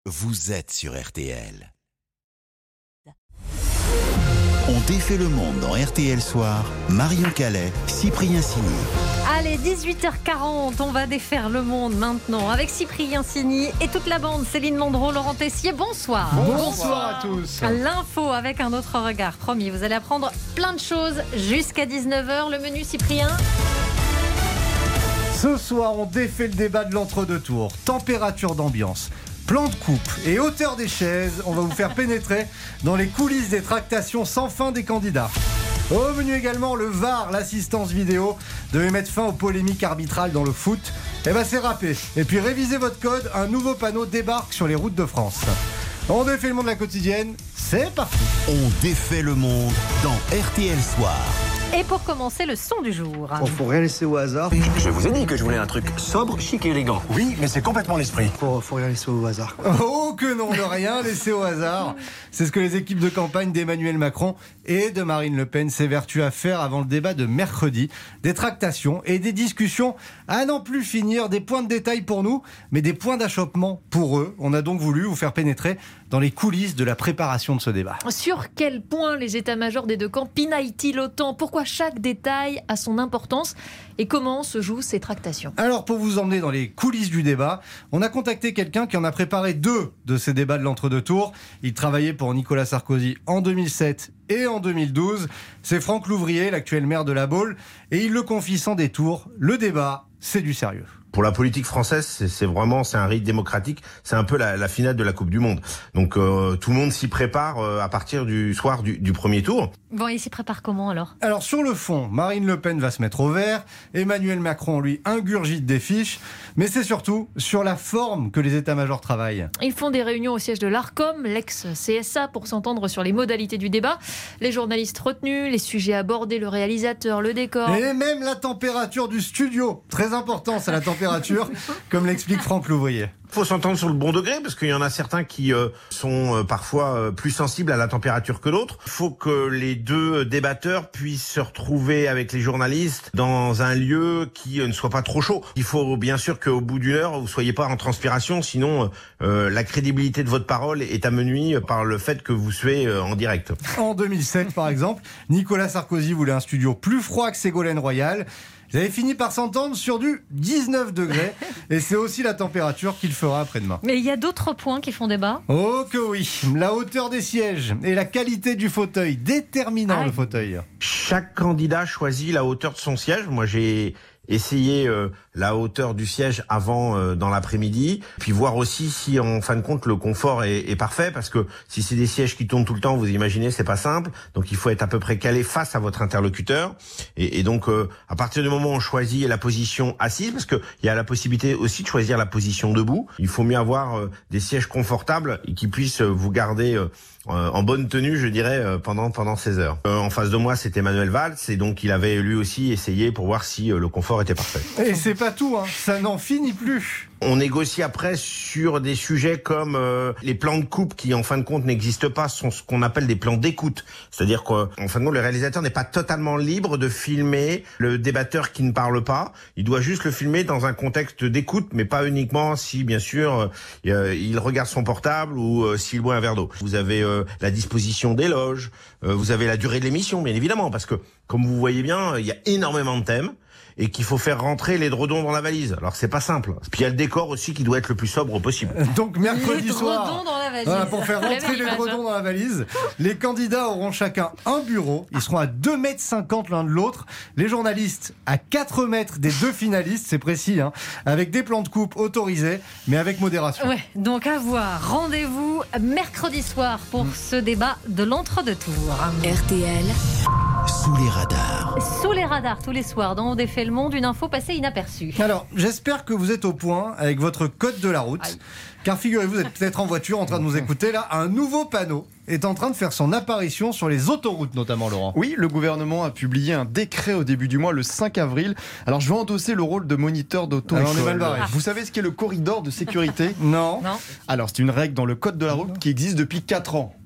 vous êtes sur RTL. On défait le monde dans RTL Soir. Marion Calais, Cyprien Signy. Allez, 18h40, on va défaire le monde maintenant avec Cyprien Signy et toute la bande. Céline Landreau, Laurent Tessier, bonsoir. Bonsoir à tous. L'info avec un autre regard, promis. Vous allez apprendre plein de choses jusqu'à 19h. Le menu, Cyprien. Ce soir, on défait le débat de l'entre-deux tours. Température d'ambiance, plan de coupe et hauteur des chaises. On va vous faire pénétrer dans les coulisses des tractations sans fin des candidats. Au menu également, le VAR, l'assistance vidéo, devait mettre fin aux polémiques arbitrales dans le foot. Eh ben c'est râpé. Et puis révisez votre code, un nouveau panneau débarque sur les routes de France. On défait le monde de la quotidienne, c'est parti. On défait le monde dans RTL Soir. Et pour commencer, le son du jour. Bon, faut rien laisser au hasard. Je vous ai dit que je voulais un truc sobre, chic et élégant. Oui, mais c'est complètement l'esprit. Faut rien laisser au hasard. Oh que non, ne rien laisser au hasard. C'est ce que les équipes de campagne d'Emmanuel Macron et de Marine Le Pen s'évertuent à faire avant le débat de mercredi. Des tractations et des discussions à n'en plus finir. Des points de détail pour nous, mais des points d'achoppement pour eux. On a donc voulu vous faire pénétrer dans les coulisses de la préparation de ce débat. Sur quel point les états-majors des deux camps pinaillent-ils autant ? Pourquoi chaque détail a son importance ? Et comment se jouent ces tractations ? Alors, pour vous emmener dans les coulisses du débat, on a contacté quelqu'un qui en a préparé 2 de ces débats de l'entre-deux tours. Il travaillait pour Nicolas Sarkozy en 2007 et en 2012. C'est Franck Louvrier, l'actuel maire de La Baule. Et il le confie sans détour, le débat, c'est du sérieux. Pour la politique française, c'est un rite démocratique. C'est un peu la finale de la Coupe du Monde. Donc tout le monde s'y prépare à partir du soir du premier tour. Bon, il s'y prépare comment alors ? Alors sur le fond, Marine Le Pen va se mettre au vert. Emmanuel Macron, lui, ingurgite des fiches. Mais c'est surtout sur la forme que les états-majors travaillent. Ils font des réunions au siège de l'Arcom, l'ex-CSA, pour s'entendre sur les modalités du débat. Les journalistes retenus, les sujets abordés, le réalisateur, le décor. Et même la température du studio. Très important, c'est la température, comme l'explique Franck Louvrier. Il faut s'entendre sur le bon degré, parce qu'il y en a certains qui sont parfois plus sensibles à la température que d'autres. Il faut que les deux débatteurs puissent se retrouver avec les journalistes dans un lieu qui ne soit pas trop chaud. Il faut bien sûr qu'au bout d'une heure, vous ne soyez pas en transpiration, sinon la crédibilité de votre parole est amenuie par le fait que vous soyez en direct. En 2007, par exemple, Nicolas Sarkozy voulait un studio plus froid que Ségolène Royal. Ils avaient fini par s'entendre sur du 19 degrés. Et c'est aussi la température qu'il fera après-demain. Mais il y a d'autres points qui font débat ? Oh que oui. La hauteur des sièges et la qualité du fauteuil, déterminant le fauteuil. Chaque candidat choisit la hauteur de son siège. Moi, j'ai essayé la hauteur du siège avant dans l'après-midi, puis voir aussi si en fin de compte le confort est parfait, parce que si c'est des sièges qui tournent tout le temps, vous imaginez, c'est pas simple. Donc il faut être à peu près calé face à votre interlocuteur, et donc à partir du moment où on choisit la position assise, parce que il y a la possibilité aussi de choisir la position debout, il faut mieux avoir des sièges confortables et qui puissent vous garder en bonne tenue, je dirais, pendant 16 heures. En face de moi, c'était Manuel Valls, et donc il avait lui aussi essayé pour voir si le confort était parfait. Et c'est pas tout, hein. Ça n'en finit plus. On négocie après sur des sujets comme les plans de coupe qui, en fin de compte, n'existent pas, sont ce qu'on appelle des plans d'écoute. C'est-à-dire qu'en fin de compte, le réalisateur n'est pas totalement libre de filmer le débatteur qui ne parle pas. Il doit juste le filmer dans un contexte d'écoute, mais pas uniquement si, bien sûr, il regarde son portable ou s'il boit un verre d'eau. Vous avez la disposition des loges, vous avez la durée de l'émission, bien évidemment, parce que, comme vous voyez bien, il y a énormément de thèmes. Et qu'il faut faire rentrer l'édredon dans la valise. Alors c'est pas simple. Puis il y a le décor aussi qui doit être le plus sobre possible. Donc mercredi soir, dans la valise. Voilà, pour faire rentrer l'édredon dans la valise, les candidats auront chacun un bureau. Ils seront à 2,50 m l'un de l'autre. Les journalistes à 4 mètres des deux finalistes, c'est précis, hein, avec des plans de coupe autorisés, mais avec modération. Ouais, donc à voir. Rendez-vous mercredi soir pour ce débat de l'entre-deux tours. RTL, sous les radars. Sous les radars, tous les soirs, dans On défait le monde, une info passée inaperçue. Alors, j'espère que vous êtes au point avec votre code de la route. Car figurez-vous, vous êtes peut-être en voiture en train de nous écouter. Là, un nouveau panneau est en train de faire son apparition sur les autoroutes, notamment, Laurent. Oui, le gouvernement a publié un décret au début du mois, le 5 avril. Alors, je vais endosser le rôle de moniteur d'auto-école. On est mal barré. Vous savez ce qu'est le corridor de sécurité ? Non. Non. Alors, c'est une règle dans le code de la route qui existe depuis 4 ans.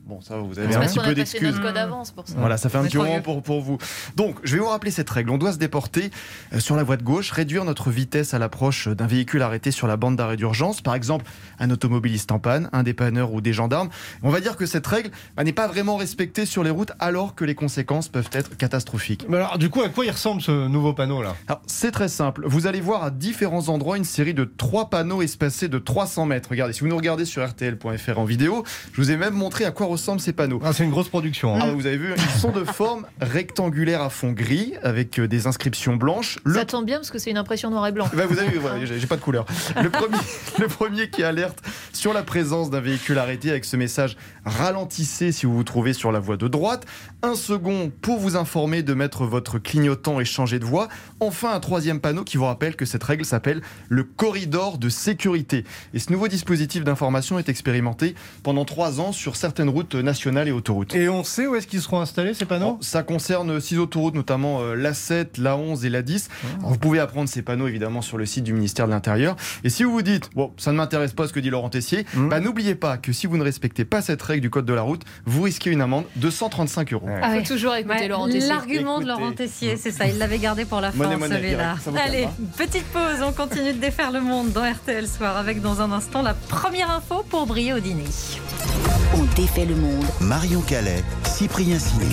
Bon, ça, vous avez C'est un parce petit qu'on peu a passé notre d'excuses. code d'avance pour ça. Voilà, ça fait un On est petit trop moment vieux. pour vous. Donc, je vais vous rappeler cette règle. On doit se déporter sur la voie de gauche, réduire notre vitesse à l'approche d'un véhicule arrêté sur la bande d'arrêt d'urgence. Par exemple, un automobiliste en panne, un dépanneur ou des gendarmes. On va dire que cette règle n'est pas vraiment respectée sur les routes alors que les conséquences peuvent être catastrophiques. Mais alors, du coup, à quoi il ressemble ce nouveau panneau là? Alors, c'est très simple. Vous allez voir à différents endroits une série de 3 panneaux espacés de 300 mètres. Regardez, si vous nous regardez sur RTL.fr en vidéo, je vous ai même montré à quoi ressemblent ces panneaux. Ah, c'est une grosse production. Ah, vous avez vu, ils sont de forme rectangulaire à fond gris avec des inscriptions blanches. Ça tombe bien parce que c'est une impression noir et blanc. Bah, vous avez vu, voilà, j'ai pas de couleur. Le premier qui alerte sur la présence d'un véhicule arrêté avec ce message « Ralentissez si vous vous trouvez sur la voie de droite ». Un second pour vous informer de mettre votre clignotant et changer de voie. Enfin, un troisième panneau qui vous rappelle que cette règle s'appelle le corridor de sécurité. Et ce nouveau dispositif d'information est expérimenté pendant 3 ans sur certaines routes nationales et autoroutes. Et on sait où est-ce qu'ils seront installés ces panneaux? Ça concerne 6 autoroutes, notamment l'A7, l'A11 et l'A10. Alors, vous pouvez apprendre ces panneaux évidemment sur le site du ministère de l'Intérieur. Et si vous vous dites, bon, ça ne m'intéresse pas ce que dit Laurent Tessier, n'oubliez pas que si vous ne respectez pas cette règle du code de la route, vous risquez une amende de 135 €. Il faut toujours écouter Laurent Tessier. L'argument de Laurent Tessier, c'est ça, il l'avait gardé pour la fin, celui-là. Allez, petite pause, on continue de défaire le monde dans RTL Soir avec dans un instant la première info pour briller au dîner. On défait le monde. Marion Calais, Cyprien Signé.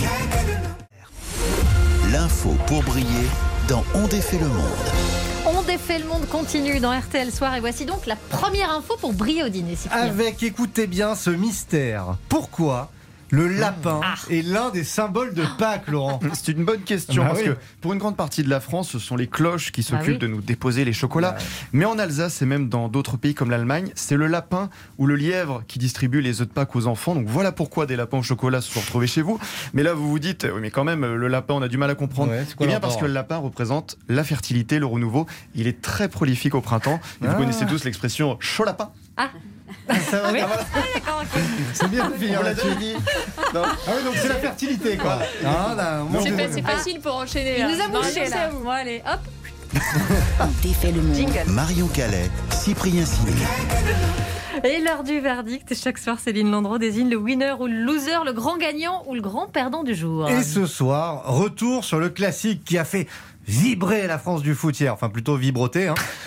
L'info pour briller dans On défait le monde. On défait le monde continue dans RTL Soir et voici donc la première info pour briller au dîner. Avec, écoutez bien ce mystère. Pourquoi le lapin est l'un des symboles de Pâques, Laurent? C'est une bonne question, parce que pour une grande partie de la France, ce sont les cloches qui s'occupent de nous déposer les chocolats. Mais en Alsace et même dans d'autres pays comme l'Allemagne, c'est le lapin ou le lièvre qui distribue les œufs de Pâques aux enfants. Donc voilà pourquoi des lapins au chocolat se sont retrouvés chez vous. Mais là, vous vous dites, oui, mais quand même, le lapin, on a du mal à comprendre. Eh bien, parce que le lapin représente la fertilité, le renouveau. Il est très prolifique au printemps. Et vous connaissez tous l'expression chaud lapin. Ça va, c'est bien de finir là-dessus. Ah oui, donc c'est la fertilité, quoi. C'est facile pour enchaîner. Il nous a bouché là. Bon, allez, hop. On défait le monde. Jingle. Marion Calais, Cyprien Signé. Et l'heure du verdict, chaque soir Céline Landreau désigne le winner ou le loser, le grand gagnant ou le grand perdant du jour. Et ce soir, retour sur le classique qui a fait vibrer la France du foot hier, enfin plutôt vibroter.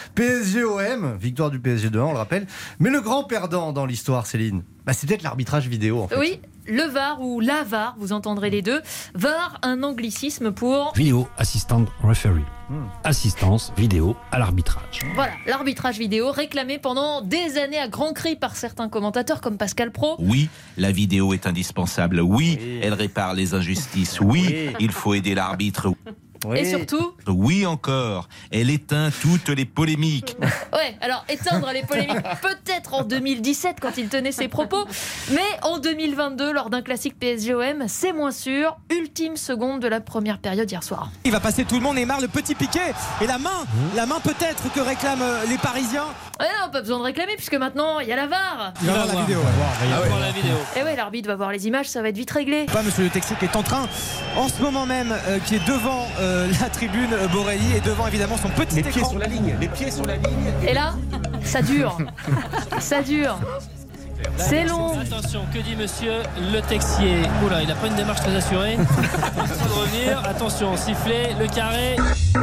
PSG-OM, victoire du PSG 2-1, on le rappelle. Mais le grand perdant dans l'histoire, Céline, c'est peut-être l'arbitrage vidéo en fait. Oui, le VAR ou la VAR, vous entendrez les deux. VAR, un anglicisme pour... Vidéo Assistant Referee. Assistance vidéo à l'arbitrage. Voilà, l'arbitrage vidéo réclamé pendant des années à grands cris par certains commentateurs comme Pascal Praud. Oui, la vidéo est indispensable. Oui, elle répare les injustices. Oui, il faut aider l'arbitre. Et surtout... Oui encore, elle éteint toutes les polémiques. Ouais, alors éteindre les polémiques peut-être en 2017 quand il tenait ses propos, mais en 2022 lors d'un classique PSG-OM, c'est moins sûr. Ultime seconde de la première période hier soir. Il va passer tout le monde, Neymar, le petit piqué et la main peut-être que réclament les Parisiens. Ouais, non, pas besoin de réclamer puisque maintenant il y a la VAR. Il va voir la vidéo. La vidéo. Et ouais, l'arbitre va voir les images, ça va être vite réglé. Pas Monsieur Le Texier qui est en train, en ce moment même, qui est devant la tribune Borelli et devant évidemment son petit écran. Les pieds sur la ligne, les pieds sur la ligne. Et là, ça dure. Ça dure. C'est long. Attention, que dit Monsieur Le Texier? Oula, il n'a pas une démarche très assurée. Il faut de revenir. Attention, sifflet, le carré.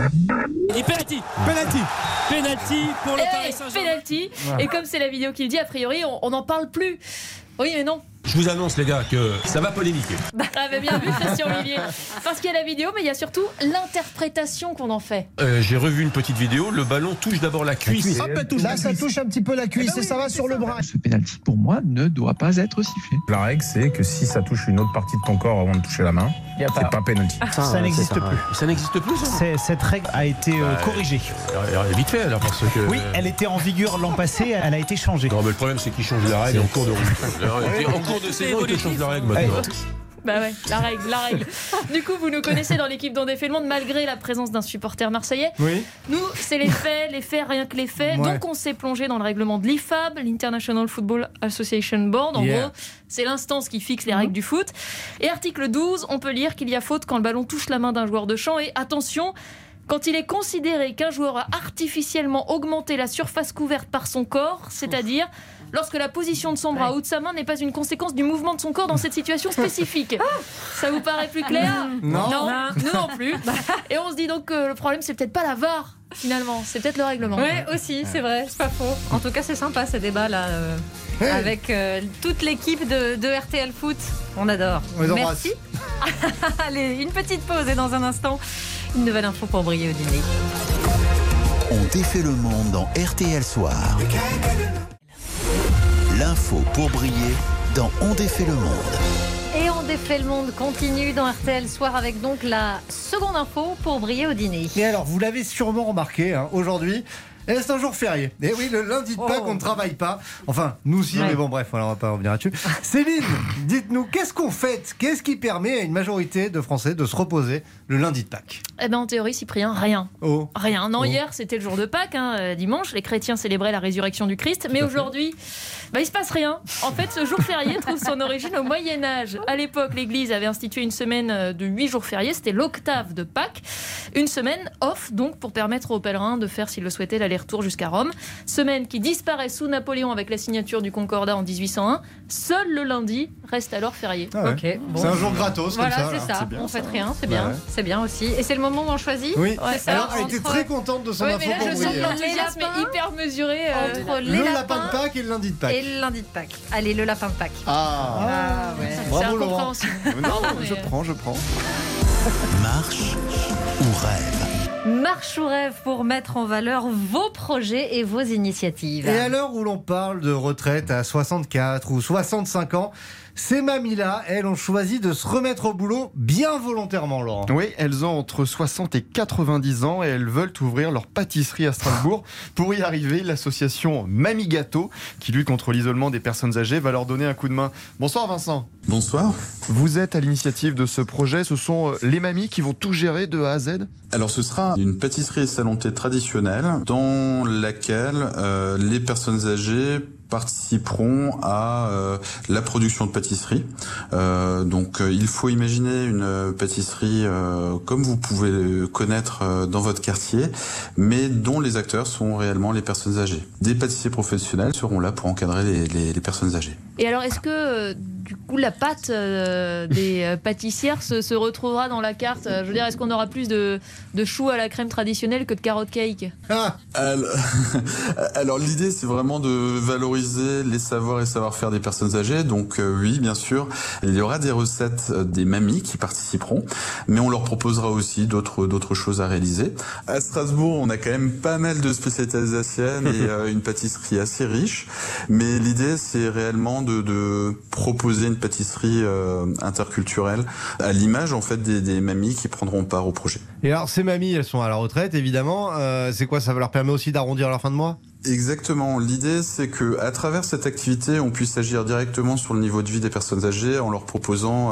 Et penalty. Penalty pour le Paris Saint-Germain. Penalty. Et comme c'est la vidéo qui le dit, a priori, on n'en parle plus. Oui, mais non. Je vous annonce, les gars, que ça va polémiquer. Ah, bah bien vu, Christian Olivier. Parce qu'il y a la vidéo, mais il y a surtout l'interprétation qu'on en fait. J'ai revu une petite vidéo. Le ballon touche d'abord la cuisse. Là, ça touche un petit peu la cuisse et ça va sur le bras. Ce pénalty, pour moi, ne doit pas être sifflé. La règle, c'est que si ça touche une autre partie de ton corps avant de toucher la main, c'est pas pénalty. Ça n'existe plus. Ça n'existe plus, ça. Cette règle a été corrigée. Vite fait, alors, parce que... Oui, elle était en vigueur l'an passé, elle a été changée. Non, mais le problème, c'est qu'ils changent la règle en cours de route. En cours de saison, ils changent la règle maintenant. Bah ouais, la règle. Du coup, vous nous connaissez dans l'équipe d'On défait le monde, malgré la présence d'un supporter marseillais. Oui. Nous, c'est les faits, rien que les faits. Ouais. Donc, on s'est plongé dans le règlement de l'IFAB, l'International Football Association Board. En gros, c'est l'instance qui fixe les règles du foot. Et article 12, on peut lire qu'il y a faute quand le ballon touche la main d'un joueur de champ. Et attention, quand il est considéré qu'un joueur a artificiellement augmenté la surface couverte par son corps, c'est-à-dire lorsque la position de son bras ou de sa main n'est pas une conséquence du mouvement de son corps dans cette situation spécifique. Ça vous paraît plus clair ? Non. Nous non plus. Et on se dit donc que le problème, c'est peut-être pas la VAR, finalement. C'est peut-être le règlement. Oui, aussi, c'est vrai, c'est pas faux. En tout cas, c'est sympa ces débats-là. Avec toute l'équipe de RTL Foot. On adore. Merci. Allez, une petite pause et dans un instant, une nouvelle info pour briller au dîner. On défait le monde dans RTL Soir. L'info pour briller dans On défait le monde. Et On défait le monde continue dans RTL Soir avec donc la seconde info pour briller au dîner. Et alors, vous l'avez sûrement remarqué, aujourd'hui, c'est un jour férié. Et oui, le lundi de Pâques, on ne travaille pas. Enfin, nous aussi, mais bon, bref, on va pas revenir là-dessus. Céline, dites-nous, qu'est-ce qu'on fête ? Qu'est-ce qui permet à une majorité de Français de se reposer le lundi de Pâques ? Eh ben, en théorie, Cyprien, rien. Rien. Non, hier, c'était le jour de Pâques, dimanche. Les chrétiens célébraient la résurrection du Christ. Mais aujourd'hui, il se passe rien. En fait, ce jour férié trouve son origine au Moyen-Âge. À l'époque, l'Église avait institué une semaine de 8 jours fériés. C'était l'octave de Pâques. Une semaine off, donc, pour permettre aux pèlerins de faire, s'ils le souhaitaient, l'aller-retour jusqu'à Rome. Semaine qui disparaît sous Napoléon avec la signature du Concordat en 1801. Seul le lundi reste alors férié. Okay, bon. C'est un jour gratos comme ça. Voilà, c'est ça. On fête rien, c'est bien. C'est bien aussi. Et c'est le moment où on choisit. Oui. Ça, alors, elle était très contente de son info pour je sens l'enthousiasme hyper mesuré entre le lapin de Pâques et le lundi de Pâques. Et le lundi de Pâques. Allez, le lapin de Pâques. Ouais. C'est incompréhensible. Non, je prends. Marche ou rêve ? Marche ou rêve pour mettre en valeur vos projets et vos initiatives. Et à l'heure où l'on parle de retraite à 64 ou 65 ans, ces mamies-là, elles ont choisi de se remettre au boulot bien volontairement, Laurent. Oui, elles ont entre 60 et 90 ans et elles veulent ouvrir leur pâtisserie à Strasbourg. Pour y arriver, l'association Mamie Gâteau, qui lutte contre l'isolement des personnes âgées, va leur donner un coup de main. Bonsoir Vincent. Bonsoir. Vous êtes à l'initiative de ce projet. Ce sont les mamies qui vont tout gérer de A à Z ? Alors ce sera une pâtisserie et salon de thé traditionnelle dans laquelle les personnes âgées participeront à la production de pâtisserie. Donc il faut imaginer une pâtisserie comme vous pouvez le connaître dans votre quartier, mais dont les acteurs sont réellement les personnes âgées. Des pâtissiers professionnels seront là pour encadrer les personnes âgées. Et alors est-ce que du coup la pâte des pâtissières se retrouvera dans la carte ? Je veux dire, est-ce qu'on aura plus de choux à la crème traditionnelle que de carotte cake ? Alors l'idée c'est vraiment de valoriser les savoirs et savoir-faire des personnes âgées. Donc oui, bien sûr, il y aura des recettes des mamies qui participeront, mais on leur proposera aussi d'autres choses à réaliser. À Strasbourg, on a quand même pas mal de spécialités alsaciennes et une pâtisserie assez riche, mais l'idée c'est réellement de proposer une pâtisserie interculturelle à l'image en fait des mamies qui prendront part au projet. Et alors ces mamies, elles sont à la retraite évidemment. C'est quoi, ça leur permet aussi d'arrondir leur fin de mois ? Exactement. L'idée, c'est que à travers cette activité, on puisse agir directement sur le niveau de vie des personnes âgées en leur proposant,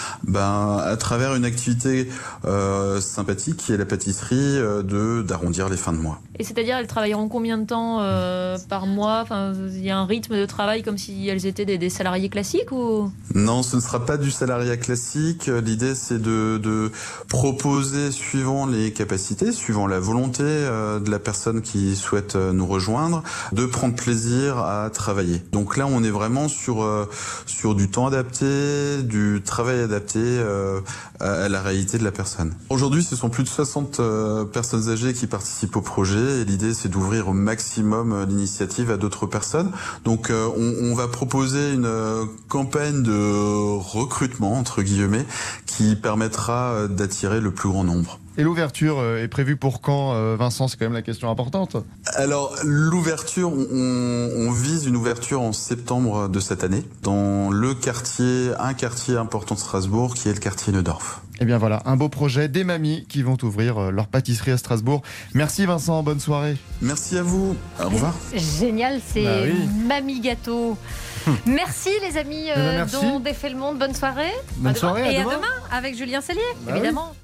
à travers une activité sympathique qui est la pâtisserie, d'arrondir les fins de mois. Et c'est-à-dire, elles travailleront combien de temps par mois ? Enfin, il y a un rythme de travail comme si elles étaient des salariés classiques ou ? Non, ce ne sera pas du salariat classique. L'idée, c'est de proposer, suivant les capacités, suivant la volonté de la personne qui souhaite nous rejoindre, de prendre plaisir à travailler. Donc là, on est vraiment sur du temps adapté, du travail adapté à la réalité de la personne. Aujourd'hui, ce sont plus de 60 personnes âgées qui participent au projet et l'idée, c'est d'ouvrir au maximum l'initiative à d'autres personnes. Donc on va proposer une campagne de recrutement, entre guillemets, qui permettra d'attirer le plus grand nombre. Et l'ouverture est prévue pour quand, Vincent ? C'est quand même la question importante. Alors, l'ouverture, on vise une ouverture en septembre de cette année dans un quartier important de Strasbourg qui est le quartier Neudorf. Et bien voilà, un beau projet des mamies qui vont ouvrir leur pâtisserie à Strasbourg. Merci Vincent, bonne soirée. Merci à vous, au revoir. Génial, c'est Mamie Gâteau. Merci les amis dont défait le monde, bonne soirée. Bonne soirée, et à demain avec Julien Cellier, évidemment. Oui.